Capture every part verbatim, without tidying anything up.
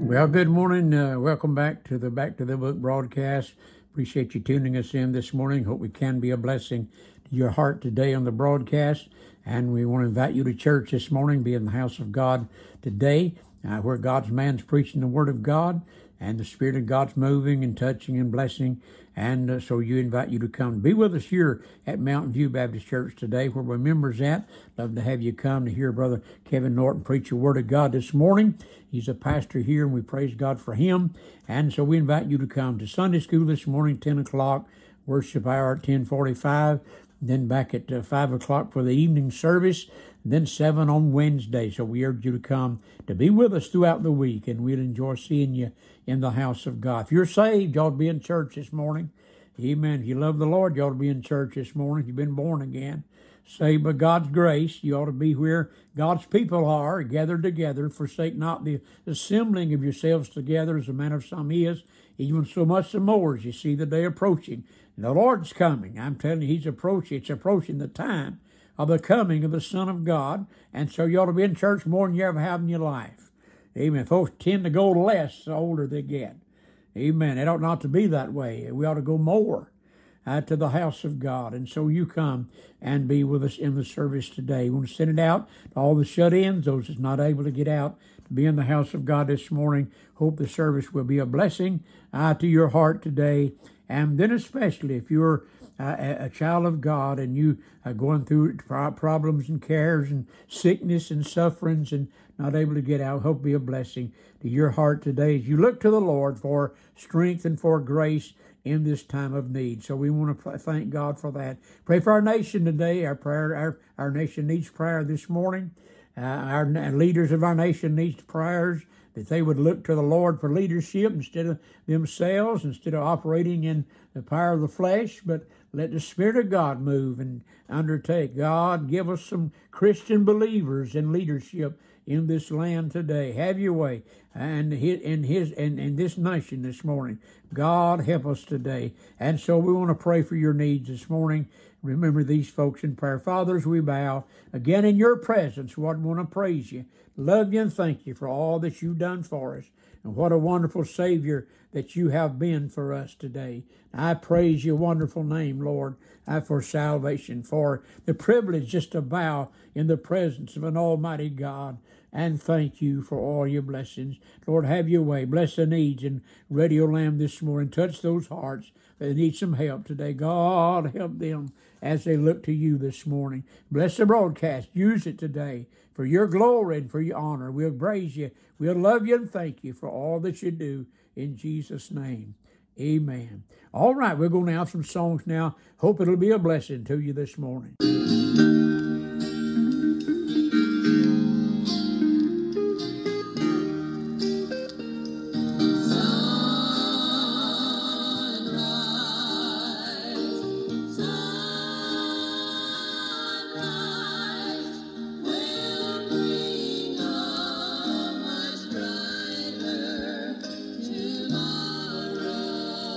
Well, good morning. Uh, welcome back to the Back to the Book broadcast. Appreciate you tuning us in this morning. Hope we can be a blessing to your heart today on the broadcast. And we want to invite you to church this morning, be in the house of God today, uh, where God's man's preaching the Word of God, and the Spirit of God's moving and touching and blessing. And uh, so you invite you to come be with us here at Mountain View Baptist Church today, where we're members at. Love to have you come to hear Brother Kevin Norton preach the Word of God this morning. He's a pastor here, and we praise God for him. And so we invite you to come to Sunday school this morning, ten o'clock, worship hour at ten forty-five, then back at uh, five o'clock for the evening service, then seven on Wednesday. So we urge you to come to be with us throughout the week, and we'll enjoy seeing you in the house of God. If you're saved, you ought to be in church this morning. Amen. If you love the Lord, you ought to be in church this morning. If you've been born again, saved by God's grace, you ought to be where God's people are, gathered together. Forsake not the assembling of yourselves together, as the manner of some is, even so much the more as you see the day approaching. And the Lord's coming. I'm telling you, He's approaching. It's approaching the time of the coming of the Son of God. And so you ought to be in church more than you ever have in your life. Amen. Folks tend to go less the older they get. Amen. It ought not to be that way. We ought to go more uh, to the house of God. And so you come and be with us in the service today. We want to send it out to all the shut-ins, those that's not able to get out to be in the house of God this morning. Hope the service will be a blessing uh, to your heart today. And then especially if you're uh, a, a child of God and you are going through problems and cares and sickness and sufferings and not able to get out, hope be a blessing to your heart today as you look to the Lord for strength and for grace in this time of need. So we want to thank God for that. Pray for our nation today. Our prayer, our, our nation needs prayer this morning. Uh, our leaders of our nation needs prayers, that they would look to the Lord for leadership instead of themselves, instead of operating in the power of the flesh, but let the Spirit of God move and undertake. God, give us some Christian believers in leadership in this land today. Have your way and in his and in this nation this morning. God, help us today. And so we want to pray for your needs this morning. Remember these folks in prayer. Fathers, we bow again in your presence. We want to praise you, love you, and thank you for all that you've done for us. And what a wonderful Savior that you have been for us today. I praise your wonderful name, Lord, for salvation, for the privilege just to bow in the presence of an almighty God. And thank you for all your blessings. Lord, have your way. Bless the needs in Radio Lamb this morning. Touch those hearts that need some help today. God, help them as they look to you this morning. Bless the broadcast. Use it today for your glory and for your honor. We'll praise you. We'll love you and thank you for all that you do in Jesus' name. Amen. All right, we're going to have some songs now. Hope it'll be a blessing to you this morning.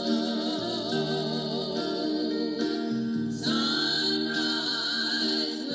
Sunrise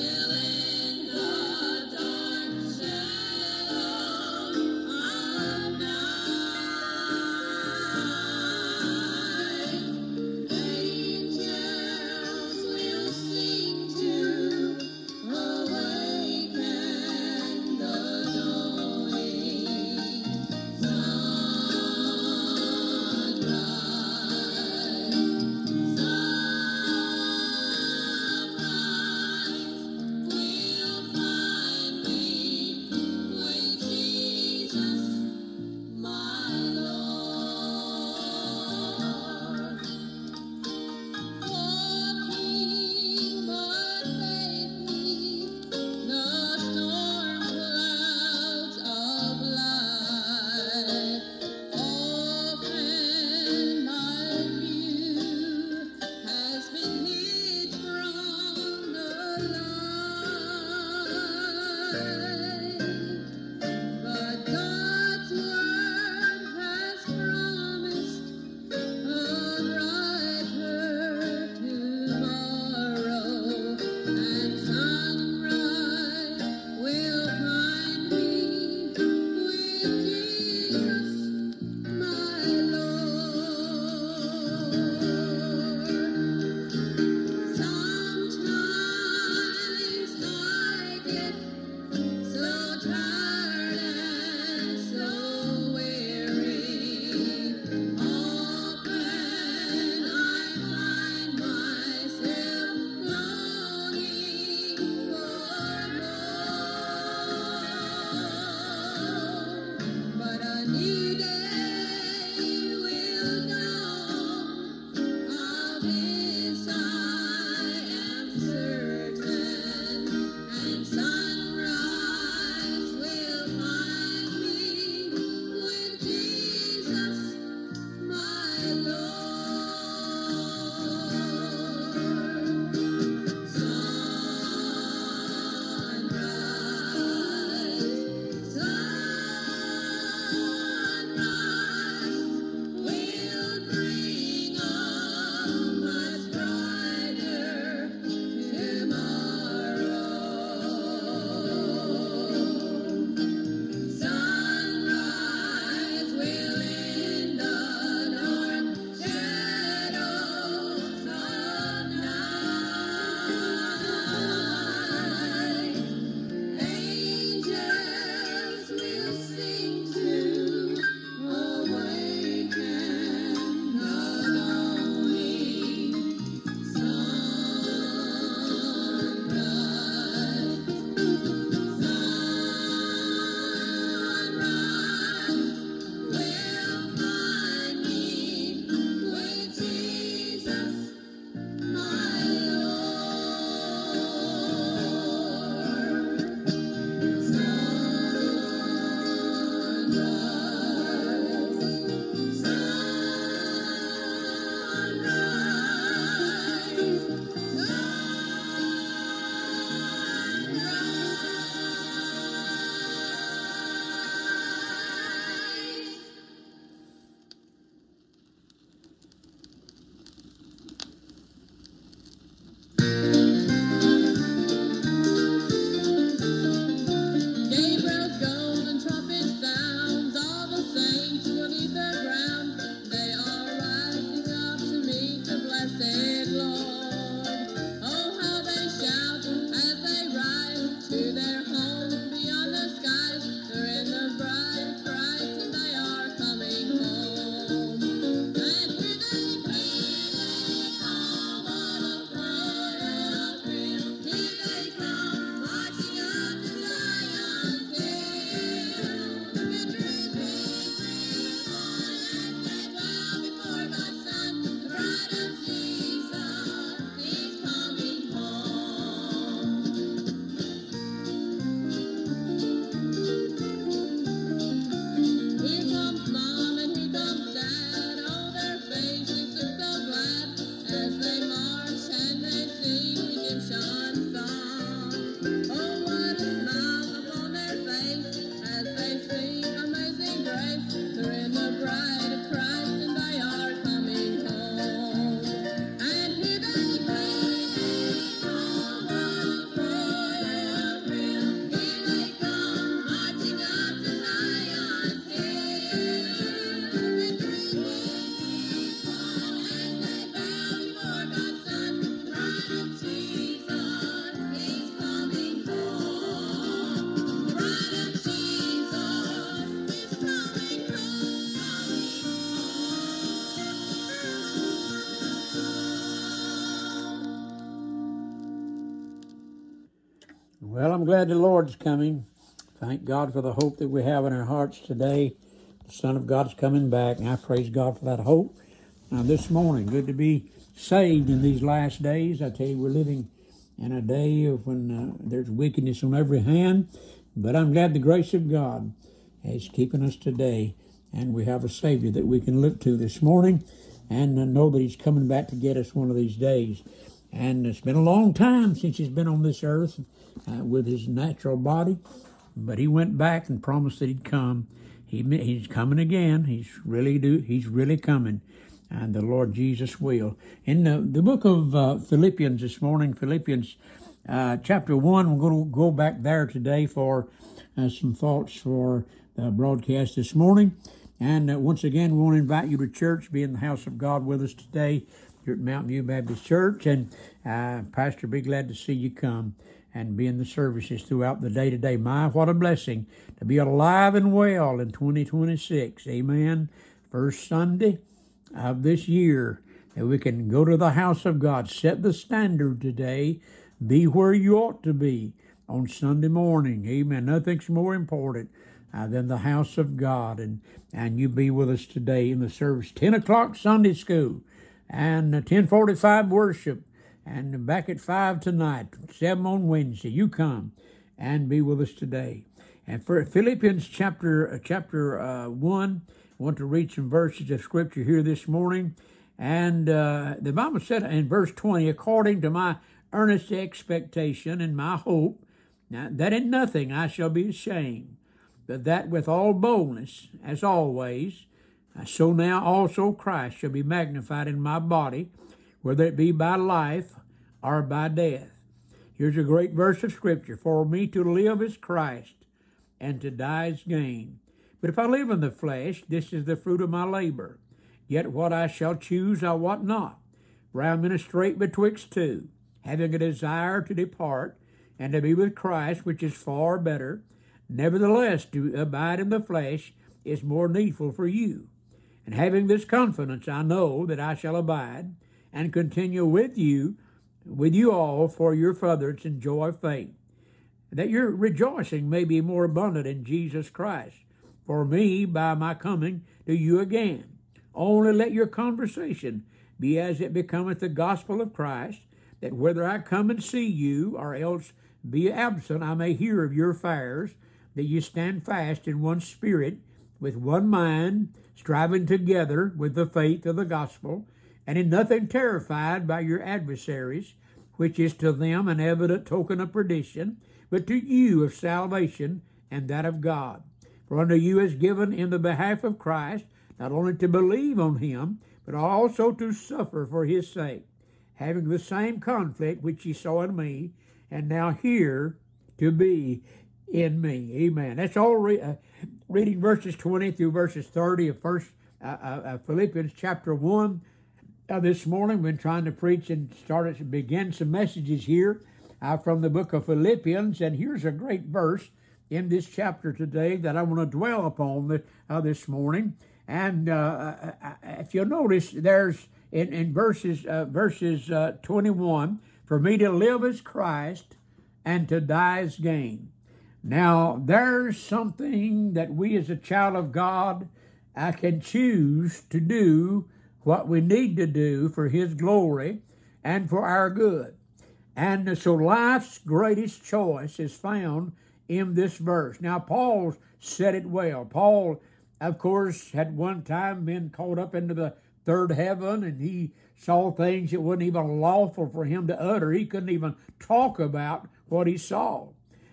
Well, I'm glad the Lord's coming. Thank God for the hope that we have in our hearts today. The Son of God's coming back, and I praise God for that hope. Now, this morning, good to be saved in these last days. I tell you, we're living in a day of when uh, there's wickedness on every hand, but I'm glad the grace of God is keeping us today, and we have a Savior that we can look to this morning and uh, know that He's coming back to get us one of these days. And it's been a long time since He's been on this earth uh, with His natural body, but He went back and promised that He'd come. He, he's coming again. He's really do. He's really coming, and the Lord Jesus will. In the, the book of uh, Philippians this morning, Philippians uh, chapter one, we're going to go back there today for uh, some thoughts for the broadcast this morning. And uh, once again, we want to invite you to church, be in the house of God with us today here at Mountain View Baptist Church. And uh, Pastor, be glad to see you come and be in the services throughout the day today. My, what a blessing to be alive and well in twenty twenty-six. Amen. First Sunday of this year that we can go to the house of God, set the standard today, be where you ought to be on Sunday morning. Amen. Nothing's more important uh, than the house of God. And, and you be with us today in the service. ten o'clock Sunday school and ten forty-five worship, and back at five tonight, seven on Wednesday. You come and be with us today. And for Philippians chapter uh, chapter uh, one, I want to read some verses of Scripture here this morning. And uh, the Bible said in verse twenty, according to my earnest expectation and my hope, now, that in nothing I shall be ashamed, but that with all boldness, as always, so now also Christ shall be magnified in my body, whether it be by life or by death. Here's a great verse of Scripture. For me to live is Christ, and to die is gain. But if I live in the flesh, this is the fruit of my labor. Yet what I shall choose I wot not. For I am in a strait betwixt two, having a desire to depart, and to be with Christ, which is far better. Nevertheless, to abide in the flesh is more needful for you. And having this confidence, I know that I shall abide and continue with you, with you all for your furtherance and joy of faith, that your rejoicing may be more abundant in Jesus Christ. For me, by my coming to you again, only let your conversation be as it becometh the gospel of Christ, that whether I come and see you or else be absent, I may hear of your affairs, that you stand fast in one spirit, with one mind, striving together with the faith of the gospel, and in nothing terrified by your adversaries, which is to them an evident token of perdition, but to you of salvation and that of God. For unto you is given in the behalf of Christ, not only to believe on him, but also to suffer for his sake, having the same conflict which ye saw in me, and now here to be in me. Amen. That's all re- uh, reading verses twenty through verses thirty of First uh, uh, Philippians chapter one. Uh, this morning we've been trying to preach and start to begin some messages here uh, from the book of Philippians, and here's a great verse in this chapter today that I want to dwell upon the, uh, this morning. And uh, uh, if you'll notice, there's in, in verses uh, verses uh, twenty-one, for me to live is Christ, and to die is gain. Now, there's something that we as a child of God I can choose to do what we need to do for his glory and for our good. And so life's greatest choice is found in this verse. Now, Paul said it well. Paul, of course, had one time been caught up into the third heaven, and he saw things that wasn't even lawful for him to utter. He couldn't even talk about what he saw.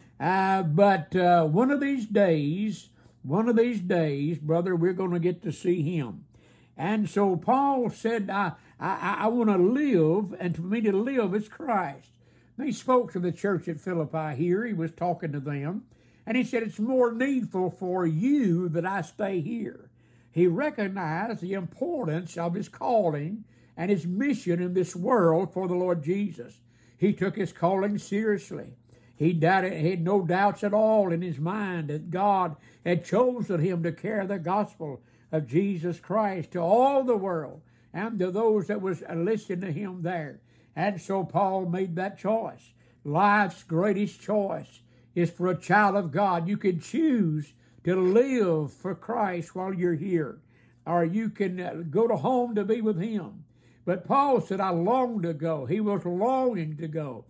Uh, but uh, one of these days, one of these days, brother, we're going to get to see him. And so Paul said, I, I, I want to live, and for me to live is Christ. And he spoke to the church at Philippi here. He was talking to them. And he said, it's more needful for you that I stay here. He recognized the importance of his calling and his mission in this world for the Lord Jesus. He took his calling seriously. He, doubted, he had no doubts at all in his mind that God had chosen him to carry the gospel of Jesus Christ to all the world and to those that was listening to him there. And so Paul made that choice life's greatest choice is for a child of God. You can choose to live for Christ while you're here, or you can go to home to be with him. But Paul said, I longed to go. He was longing to go.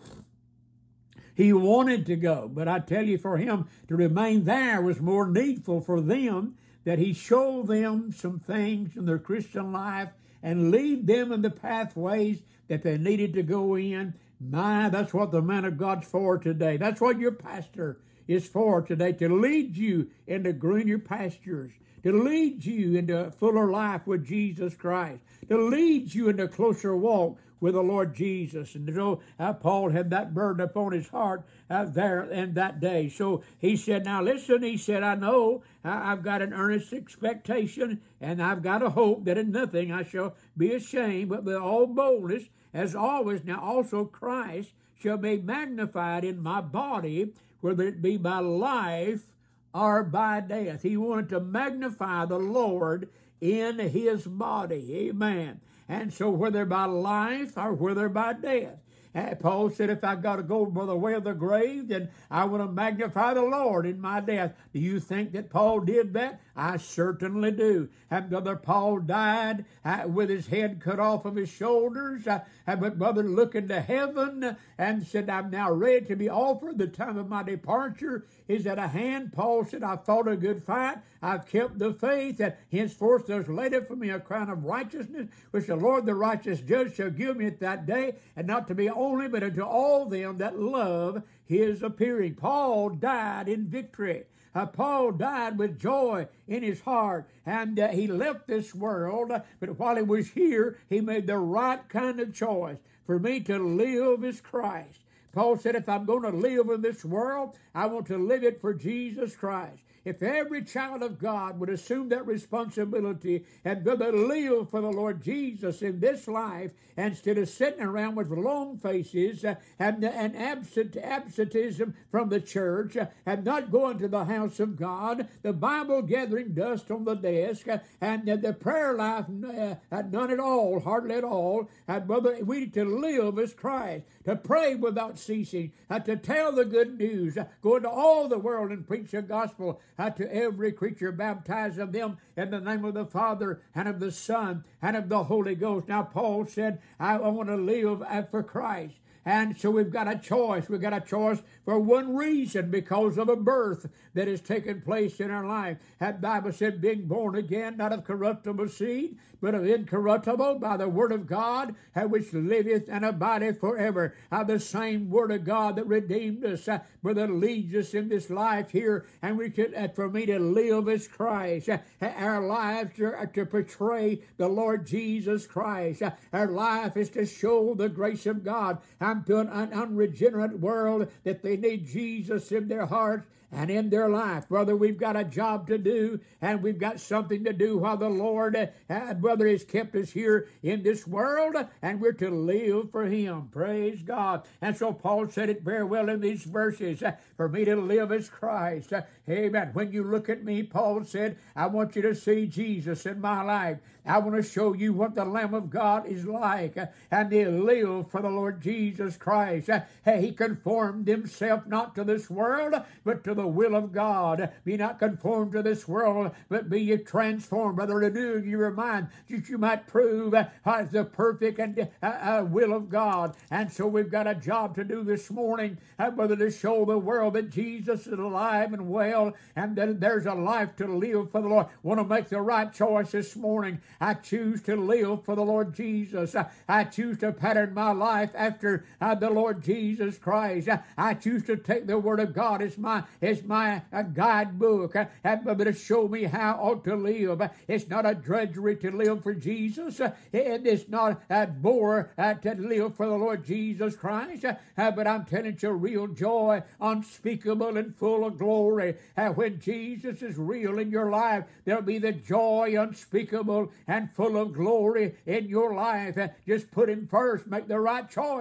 He wanted to go. But I tell you, for him to remain there was more needful for them, that he showed them some things in their Christian life and lead them in the pathways that they needed to go in. My, that's what the man of God's for today. That's what your pastor is for today, to lead you into greener pastures, to lead you into a fuller life with Jesus Christ, to lead you into a closer walk with the Lord Jesus. And so uh, Paul had that burden upon his heart uh, there in that day. So he said, now listen, he said, I know uh, I've got an earnest expectation, and I've got a hope that in nothing I shall be ashamed, but with all boldness, as always, now also Christ shall be magnified in my body, whether it be by life or by death. He wanted to magnify the Lord in his body. Amen. And so whether by life or whether by death. Uh, Paul said, if I got to go by the way of the grave, then I want to magnify the Lord in my death. Do you think that Paul did that? I certainly do. And Brother Paul died uh, with his head cut off of his shoulders, uh, but Brother looked into heaven and said, I'm now ready to be offered. The time of my departure is at a hand. Paul said, I've fought a good fight. I've kept the faith, and henceforth there's laid up for me a crown of righteousness, which the Lord the righteous judge shall give me at that day, and not to me only, but unto all them that love his appearing. Paul died in victory. Uh, Paul died with joy in his heart, and uh, he left this world, uh, but while he was here, he made the right kind of choice. For me to live is Christ. Paul said, if I'm going to live in this world, I want to live it for Jesus Christ. If every child of God would assume that responsibility and rather live for the Lord Jesus in this life, instead of sitting around with long faces uh, and, and absent, absenteeism from the church uh, and not going to the house of God, the Bible gathering dust on the desk, uh, and uh, the prayer life uh, none at all, hardly at all, and brother, we need to live as Christ, to pray without ceasing, uh, to tell the good news, uh, go into all the world and preach the gospel uh, to every creature, baptizing them in the name of the Father and of the Son and of the Holy Ghost. Now, Paul said, I, I want to live uh, for Christ. And so we've got a choice. We've got a choice for one reason, because of a birth that has taken place in our life. That Bible said, being born again, not of corruptible seed, but of incorruptible, by the word of God, which liveth and abideth forever. Uh, the same word of God that redeemed us, uh, that leads us in this life here. And we could, uh, for me to live as Christ. Uh, our lives are, are to portray the Lord Jesus Christ. Uh, our life is to show the grace of God. I'm to an unregenerate world that they need Jesus in their hearts and in their life. Brother, we've got a job to do, and we've got something to do while the Lord, uh, brother, has kept us here in this world, and we're to live for him. Praise God. And so Paul said it very well in these verses, uh, for me to live as Christ. Uh, amen. When you look at me, Paul said, I want you to see Jesus in my life. I want to show you what the Lamb of God is like, uh, and to live for the Lord Jesus Christ. Uh, he conformed himself not to this world, but to the will of God. Be not conformed to this world, but be ye transformed, brother, renewing your mind, that you might prove uh, the perfect and uh, uh, will of God. And so we've got a job to do this morning, uh, brother, to show the world that Jesus is alive and well, and that there's a life to live for the Lord. Want to make the right choice this morning. I choose to live for the Lord Jesus. I, I choose to pattern my life after uh, the Lord Jesus Christ. I, I choose to take the Word of God as my as my uh, guidebook, uh, uh, to show me how I ought to live. Uh, it's not a drudgery to live for Jesus. Uh, it, it's not a bore uh, to live for the Lord Jesus Christ. Uh, uh, but I'm telling you, real joy, unspeakable and full of glory. Uh, when Jesus is real in your life, there'll be the joy unspeakable and full of glory in your life. Uh, just put him first. Make the right choice. Uh,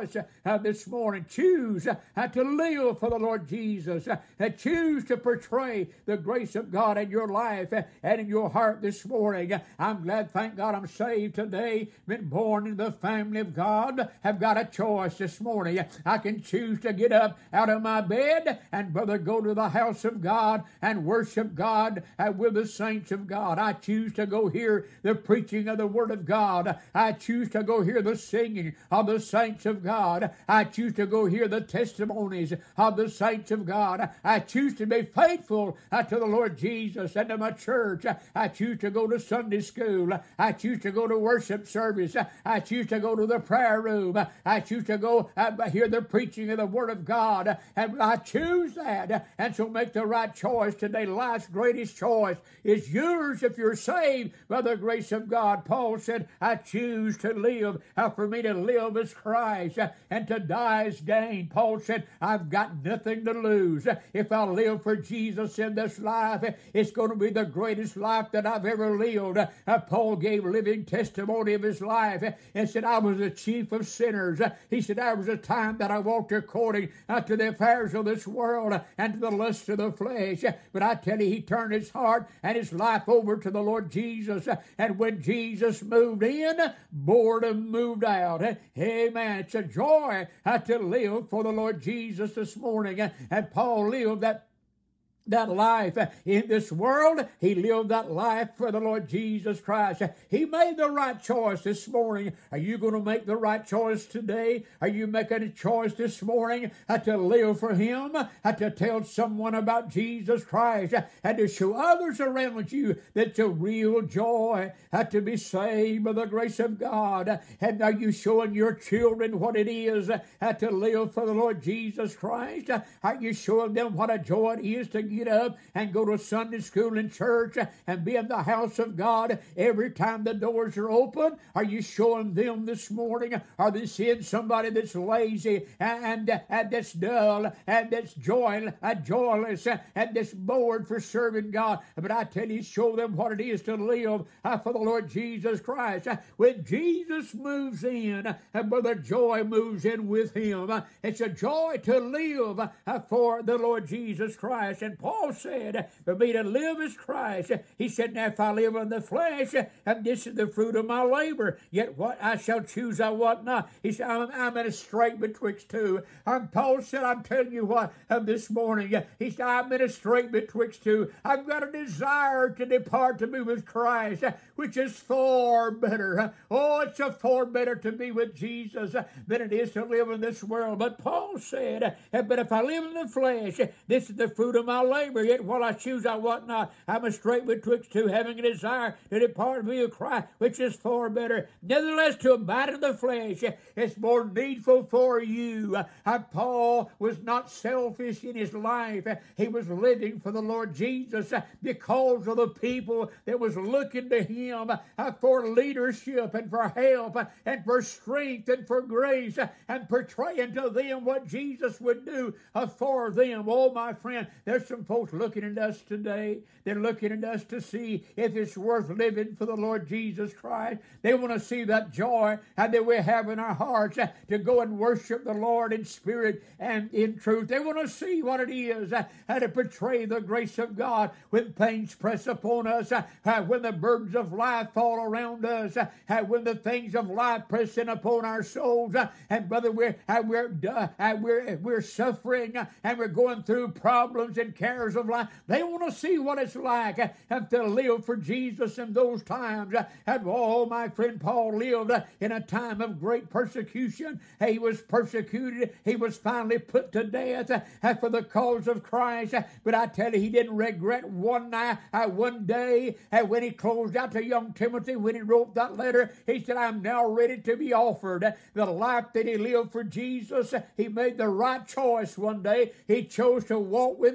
uh, this morning. Choose uh, to live for the Lord Jesus. Uh, choose to portray the grace of God in your life uh, and in your heart this morning. Uh, I'm glad, thank God, I'm saved today, been born in the family of God, have got a choice this morning. I can choose to get up out of my bed and, brother, go to the house of God and worship God uh, with the saints of God. I choose to go hear the preaching of the Word of God. I choose to go hear the singing of the saints of God. I choose to go hear the testimonies of the saints of God. I choose to be faithful uh, to the Lord Jesus and to my church. I choose to go to Sunday school. I choose to go to worship service. I choose to go to the prayer room. I choose to go uh, hear the preaching of the Word of God. And I choose that. And so make the right choice today. Life's greatest choice is yours if you're saved by the grace of God. Paul said, I choose to live. Uh, for me to live is Christ, uh, and to die is gain. Paul said, I've got nothing to lose. Uh, if I live for Jesus in this life, uh, it's going to be the greatest life that I've ever lived. Uh, Paul gave living testimony of his life uh, and said, I was the chief of sinners. Uh, he said, there was a time that I walked according uh, to the affairs of this world uh, and to the lusts of the flesh. Uh, but I tell you, he turned his heart and his life over to the Lord Jesus. Uh, and when Jesus moved in, boredom moved out. Uh, amen. It's a joy uh, to live for the Lord Jesus this morning. Uh, and Paul lived that that life in this world. He lived that life for the Lord Jesus Christ. He made the right choice this morning. Are you going to make the right choice today? Are you making a choice this morning uh, to live for Him, uh, to tell someone about Jesus Christ, uh, and to show others around you that it's a real joy uh, to be saved by the grace of God? And are you showing your children what it is uh, to live for the Lord Jesus Christ? Uh, are you showing them what a joy it is to get up and go to Sunday school and church and be in the house of God every time the doors are open? Are you showing them this morning? Are they seeing somebody that's lazy and, and, and that's dull and that's joy, uh, joyless and that's bored for serving God? But I tell you, show them what it is to live uh, for the Lord Jesus Christ. Uh, when Jesus moves in, uh, Brother Joy moves in with Him. Uh, it's a joy to live uh, for the Lord Jesus Christ. And Paul said, for me to live is Christ. He said, now if I live in the flesh, and this is the fruit of my labor, yet what I shall choose I what not. He said, I'm, I'm in a strait betwixt two. And Paul said, I'm telling you what, um, this morning, he said, I'm in a strait betwixt two. I've got a desire to depart to be with Christ, which is far better. Oh, it's a far better to be with Jesus than it is to live in this world. But Paul said, but if I live in the flesh, this is the fruit of my labor, yet while I choose I what not. I'm a strait betwixt two, having a desire to depart and be with Christ, which is far better. Nevertheless, to abide in the flesh is more needful for you. Uh, Paul was not selfish in his life. He was living for the Lord Jesus uh, because of the people that was looking to him uh, for leadership and for help uh, and for strength and for grace uh, and portraying to them what Jesus would do uh, for them. Oh, my friend, there's some folks looking at us today. They're looking at us to see if it's worth living for the Lord Jesus Christ. They want to see that joy and that we have in our hearts uh, to go and worship the Lord in spirit and in truth. They want to see what it is uh, how to portray the grace of God when things press upon us, uh, uh, when the burdens of life fall around us, uh, uh, when the things of life press in upon our souls, uh, and brother, we're uh, we're uh, uh, we're we're suffering uh, and we're going through problems and cares of life. They want to see what it's like uh, to live for Jesus in those times. Uh, and oh, my friend, Paul lived uh, in a time of great persecution. He was persecuted. He was finally put to death uh, for the cause of Christ. Uh, but I tell you, he didn't regret one night, uh, one day uh, when he closed out to young Timothy, when he wrote that letter, he said, I'm now ready to be offered. Uh, the life that he lived for Jesus, uh, he made the right choice one day. He chose to walk with God.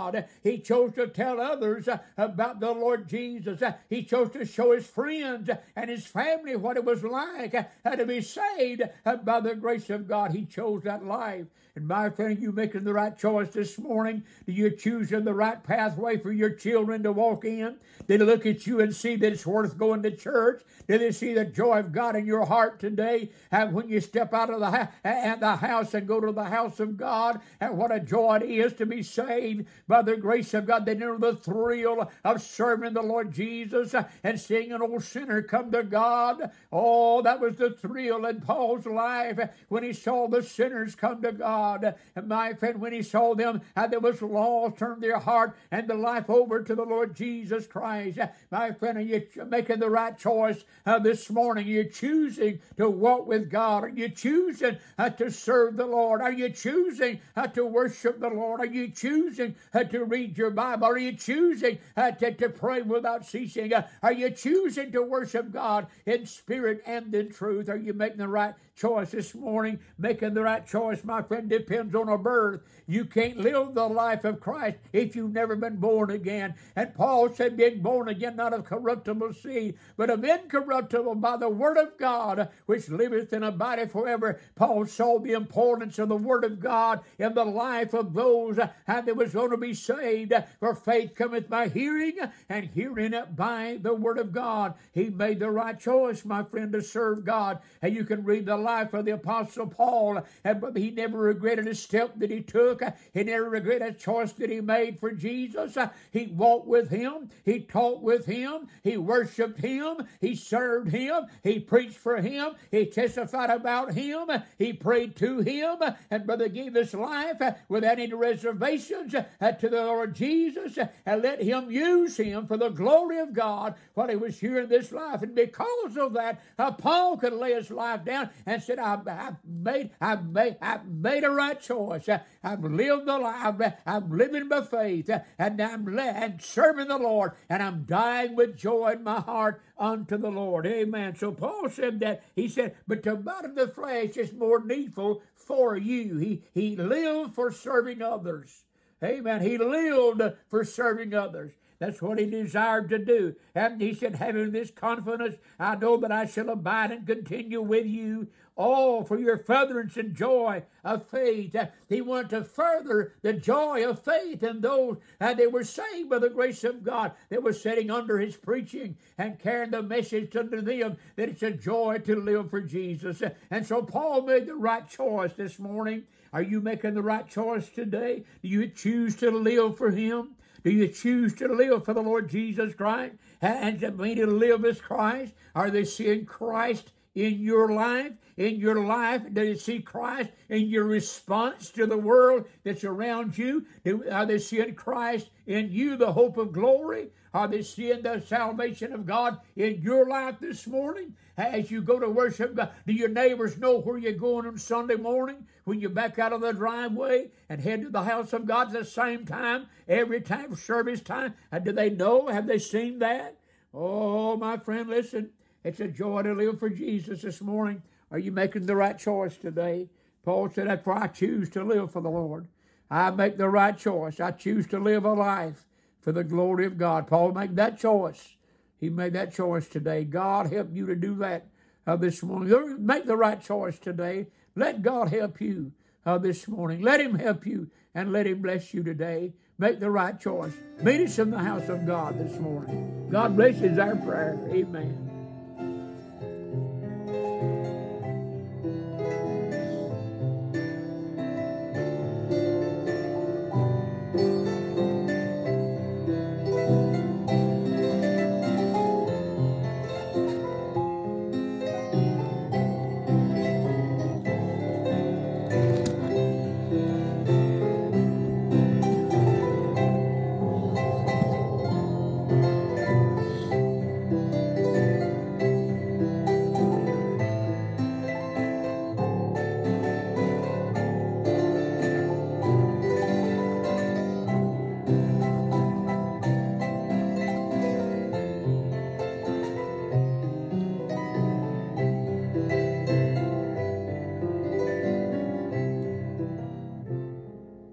God. He chose to tell others uh, about the Lord Jesus. Uh, he chose to show his friends and his family what it was like uh, to be saved uh, by the grace of God. He chose that life. And my friend, you making the right choice this morning? Do you choosing the right pathway for your children to walk in? Did they look at you and see that it's worth going to church? Did they see the joy of God in your heart today? And when you step out of the, ha- at the house and go to the house of God, and what a joy it is to be saved by the grace of God. They know the thrill of serving the Lord Jesus and seeing an old sinner come to God. Oh, that was the thrill in Paul's life when he saw the sinners come to God. And my friend, when he saw them, how there was lost, turned their heart and their life over to the Lord Jesus Christ. My friend, are you making the right choice uh, this morning? Are you choosing to walk with God? Are you choosing uh, to serve the Lord? Are you choosing uh, to worship the Lord? Are you choosing uh, to read your Bible? Are you choosing uh, to, to pray without ceasing? Uh, are you choosing to worship God in spirit and in truth? Are you making the right choice this morning? Making the right choice, my friend, depends on a birth. You can't live the life of Christ if you've never been born again. And Paul said, being born again, not of corruptible seed, but of incorruptible by the word of God, which liveth and abideth forever. Paul saw the importance of the word of God in the life of those uh, that was going to be saved. For faith cometh by hearing, and hearing it by the word of God. He made the right choice, my friend, to serve God. And you can read the life of the Apostle Paul, and but he never regretted a step that he took. He never regretted a choice that he made for Jesus. He walked with him. He talked with him. He worshiped him. He served him. He preached for him. He testified about him. He prayed to him. And brother gave his life without any reservations to the Lord Jesus, and let him use him for the glory of God while he was here in this life. And because of that, uh, Paul could lay his life down and said, I've, I've made, I've made, I've made a right choice. I've lived the life. I'm living by faith, and I'm and serving the Lord, and I'm dying with joy in my heart unto the Lord. Amen. So Paul said that. He said, but to abide in the flesh is more needful for you. He, he lived for serving others. Amen. He lived for serving others. That's what he desired to do. And he said, having this confidence, I know that I shall abide and continue with you, all for your furtherance and joy of faith. Uh, he wanted to further the joy of faith in those uh, that were saved by the grace of God, that were sitting under his preaching and carrying the message unto them that it's a joy to live for Jesus. Uh, and so Paul made the right choice this morning. Are you making the right choice today? Do you choose to live for him? Do you choose to live for the Lord Jesus Christ? And to mean to live as Christ? Are they seeing Christ in your life? In your life, do you see Christ in your response to the world that's around you? Are they seeing Christ in you, the hope of glory? Are they seeing the salvation of God in your life this morning? As you go to worship God, do your neighbors know where you're going on Sunday morning when you back out of the driveway and head to the house of God at the same time, every time, service time? And do they know? Have they seen that? Oh, my friend, listen, it's a joy to live for Jesus this morning. Are you making the right choice today? Paul said, that's why I choose to live for the Lord. I make the right choice. I choose to live a life for the glory of God. Paul made that choice. He made that choice today. God help you to do that uh, this morning. Make the right choice today. Let God help you uh, this morning. Let him help you and let him bless you today. Make the right choice. Meet us in the house of God this morning. God bless is our prayer. Amen.